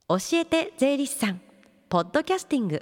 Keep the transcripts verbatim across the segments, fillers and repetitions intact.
教えて税理士さんポッドキャスティング。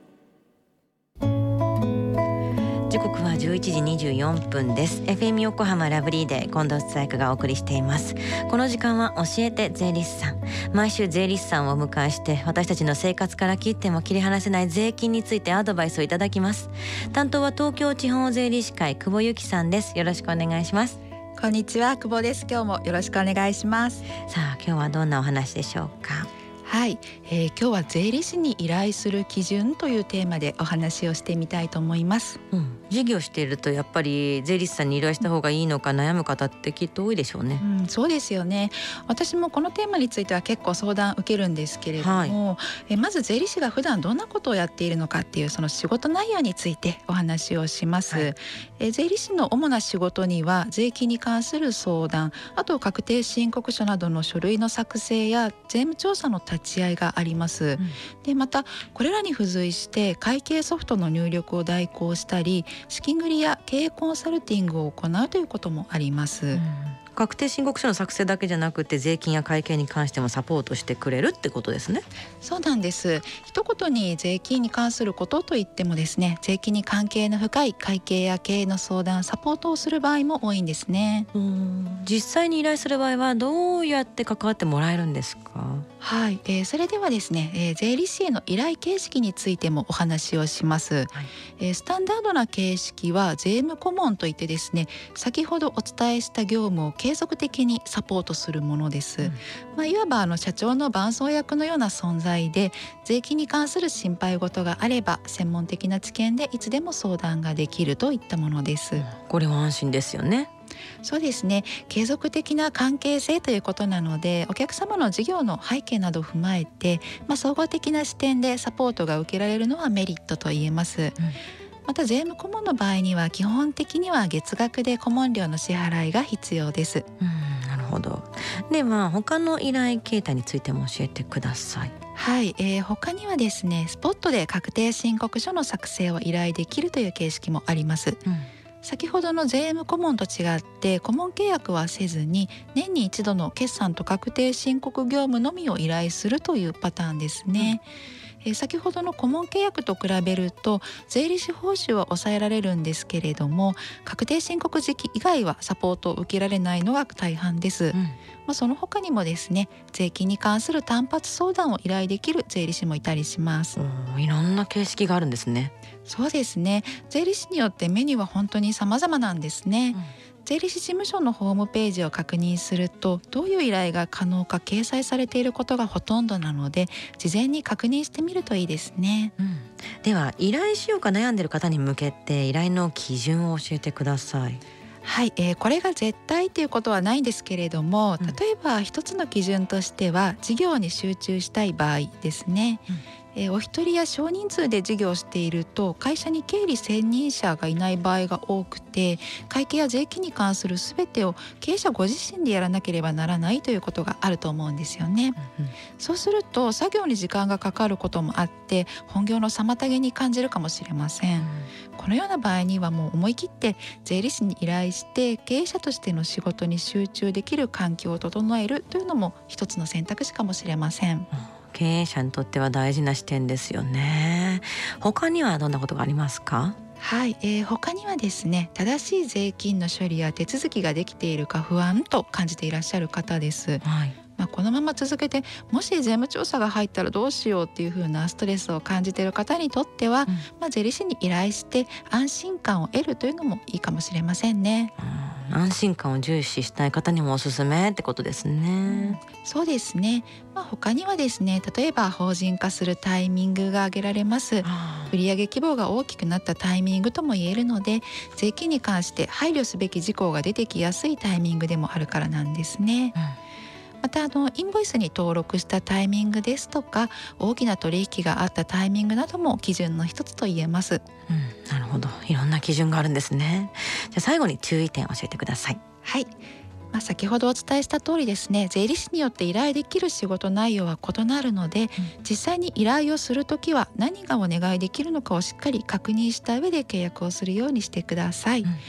時刻はじゅういちじにじゅうよんぷんです。 エフエム 横浜ラブリーで近藤紗友香がお送りしています。この時間は教えて税理士さん、毎週税理士さんをお迎えして私たちの生活から切っても切り離せない税金についてアドバイスをいただきます。担当は東京地方税理士会久保由紀さんです。よろしくお願いします。 こんにちは、久保です。今日もよろしくお願いします。 さあ今日はどんなお話でしょうか。 はい、えー、今日は税理士に依頼する基準というテーマでお話をしてみたいと思います。 うん、事業しているとやっぱり税理士さんに依頼した方がいいのか悩む方ってきっと多いでしょうね。 うん、そうですよね。私もこのテーマについては結構相談受けるんですけれども、はい、えまず税理士が普段どんなことをやっているのかっていうその仕事内容についてお話をします。はい、え税理士の主な仕事には税金に関する相談、あと確定申告書などの書類の作成や税務調査の立ち会いがあります。うん、でまたこれらに付随して会計ソフトの入力を代行したり、資金繰りや経営コンサルティングを行うということもあります。うん、 確定申告書の作成だけじゃなくて税金や会計に関してもサポートしてくれるってことですね。 そうなんです。一言に税金に関することといってもですね、税金に関係の深い会計や経営の相談、サポートをする場合も多いんですね。 うーん、実際に依頼する場合はどうやって関わってもらえるんですか。 はい、えー、それではですね、えー、税理士への依頼形式についてもお話をします。はい、えー、スタンダードな形式は税務顧問といってですね、先ほどお伝えした業務を継続的にサポートするものです。うん、まあ、いわばあの社長の伴走役のような存在で、税金に関する心配事があれば専門的な知見でいつでも相談ができるといったものです。うん、 これは安心ですよね。 そうですね、継続的な関係性ということなので、お客様の事業の背景などを踏まえて、まあ、総合的な視点でサポートが受けられるのはメリットと言えます。うん、また税務顧問の場合には基本的には月額で顧問料の支払いが必要です。 うん、なるほど。では他の依頼形態についても教えてください。 はい、えー、他にはですね、スポットで確定申告書の作成を依頼できるという形式もあります。うん、先ほどの税務顧問と違って顧問契約はせずに、年に一度の決算と確定申告業務のみを依頼するというパターンですね。うん、えー、先ほどの顧問契約と比べると税理士報酬は抑えられるんですけれども、確定申告時期以外はサポートを受けられないのが大半です。うん、まあ、その他にもですね、税金に関する単発相談を依頼できる税理士もいたりします。 うん、いろんな形式があるんですね。 そうですね、税理士によってメニューは本当に様々なんですね。うん、税理士事務所のホームページを確認すると、どういう依頼が可能か掲載されていることがほとんどなので、事前に確認してみるといいですね。 うん、では依頼しようか悩んでいる方に向けて依頼の基準を教えてください。 はい、えー、これが絶対ということはないんですけれども、例えば一つの基準としては事業に集中したい場合ですね。うん、えー、お一人や少人数で事業をしていると会社に経理専任者がいない場合が多くて、会計や税金に関するすべてを経営者ご自身でやらなければならないということがあると思うんですよね。うんうん、そうすると作業に時間がかかることもあって本業の妨げに感じるかもしれません。うん、このような場合にはもう思い切って税理士に依頼して経営者としての仕事に集中できる環境を整えるというのも一つの選択肢かもしれません。うん、 経営者にとっては大事な視点ですよね。他にはどんなことがありますか？ はい、えー、他にはですね、正しい税金の処理や手続きができているか不安と感じていらっしゃる方です。はい、まあ、このまま続けてもし税務調査が入ったらどうしようっていう風なストレスを感じている方にとっては、うん、まあ、税理士に依頼して安心感を得るというのもいいかもしれませんね。 うん、安心感を重視したい方にもおすすめってことですね。 うん、そうですね。まあ、他にはですね、例えば法人化するタイミングが挙げられます。売上規模が大きくなったタイミングとも言えるので、税金に関して配慮すべき事項が出てきやすいタイミングでもあるからなんですね。うん、またあのインボイスに登録したタイミングですとか、大きな取引があったタイミングなども基準の一つと言えます。 うん、なるほど、いろんな基準があるんですね。じゃあ最後に注意点を教えてください。 はい、まあ、先ほどお伝えした通りですね、税理士によって依頼できる仕事内容は異なるので、うん、実際に依頼をするときは何がお願いできるのかをしっかり確認した上で契約をするようにしてください。うん、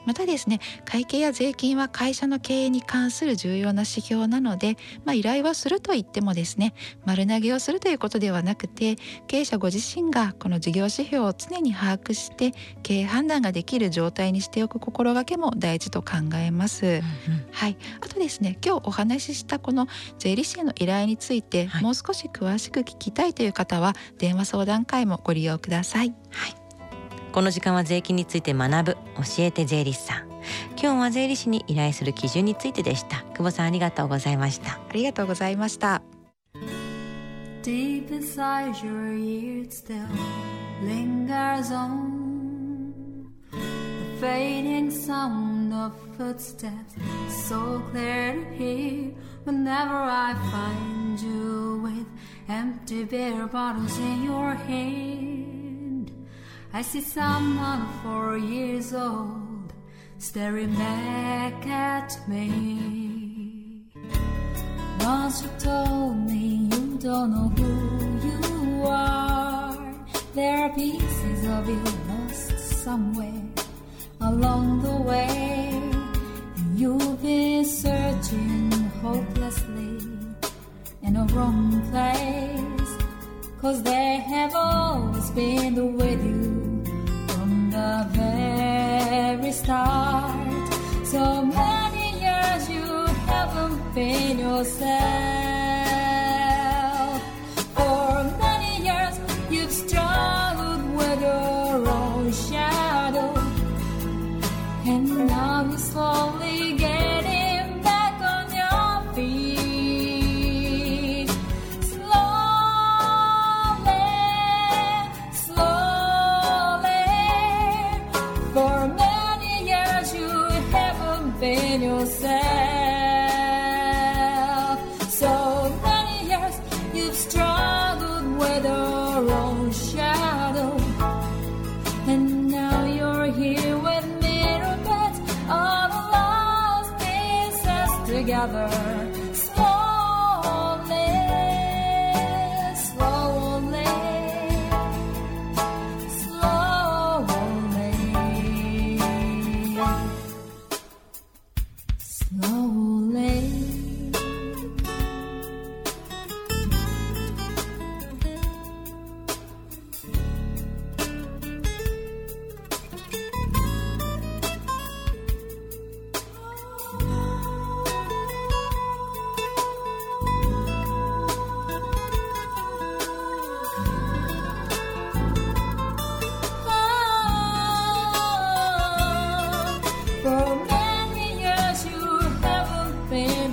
またですね、会計や税金は会社の経営に関する重要な指標なので、まあ、依頼はすると言ってもですね、丸投げをするということではなくて、経営者ご自身がこの事業指標を常に把握して経営判断ができる状態にしておく心がけも大事と考えます、うんうん、はい。あとですね、今日お話ししたこの税理士への依頼について、はい、もう少し詳しく聞きたいという方は電話相談会もご利用ください。 はい。この時間は税金について学ぶ教えて税理士さん。今日は税理士に依頼する基準についてでした。久保さん、ありがとうございました。 ありがとうございました。 Deep inside your ear it still lingers on the fading sound of footsteps, so clear to hear whenever I find you with empty beer bottles in your hand. I see someone four years old staring back at me. Once you told me you don't know who you are. There are pieces of you lost somewhere along the way, and you've been searching hopelessly in a wrong place, 'cause they have always been with you from the very start. So many years you haven't been yourself. For many years you've struggled with your own shadow, and now you're slowly getting back on your feet. Slowly, slowly. For many years you haven't been yourself. So many years you've struggled with your own shadow, and now you're here with me to put all the lost pieces together. Slowly, slowly, slowly, slowly. For many years you haven't been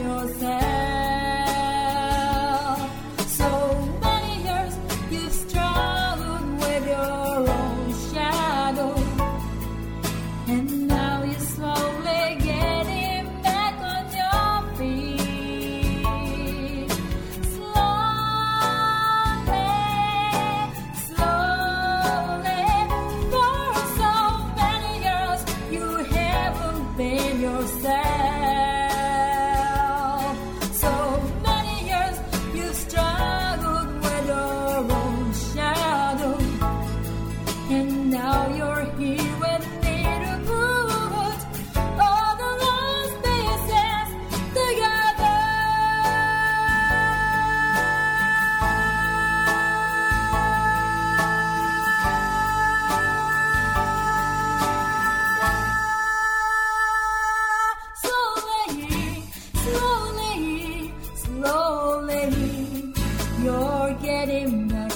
yourself. So many years you've struggled with your own shadow, and now you're slowly getting back on your feet. Slowly, slowly. For so many years you haven't been yourself. So many years you've struggled with your own shadow, and now you're here with me to put all the lost pieces together. Slowly, slowly, slowly, you're getting better.